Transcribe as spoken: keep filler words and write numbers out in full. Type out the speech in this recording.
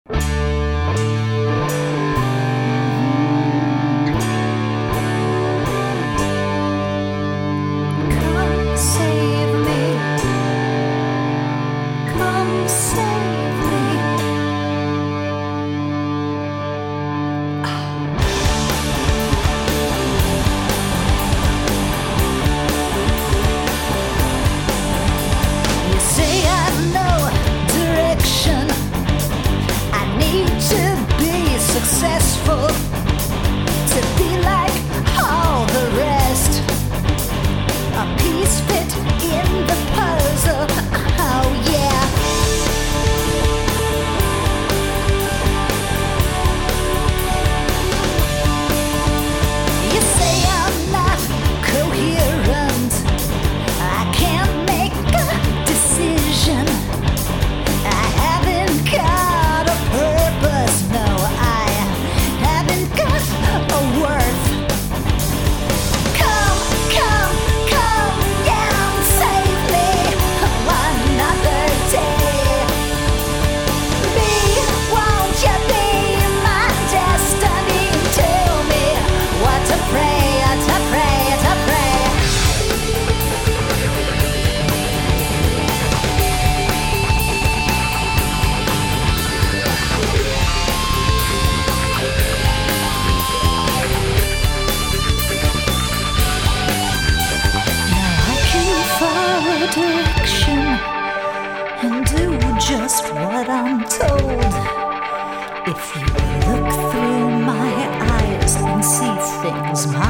Successful to be like all the rest, a piece fit in the puzzle. Oh yeah. You say I'm not coherent, I can't make a decision, I haven't got a purpose, no, I a worth. Come, come, come down, save me another day. Be, won't you be my destiny? Tell me what to pray, to pray, to pray. Direction and do just what I'm told. If you look through my eyes and see things my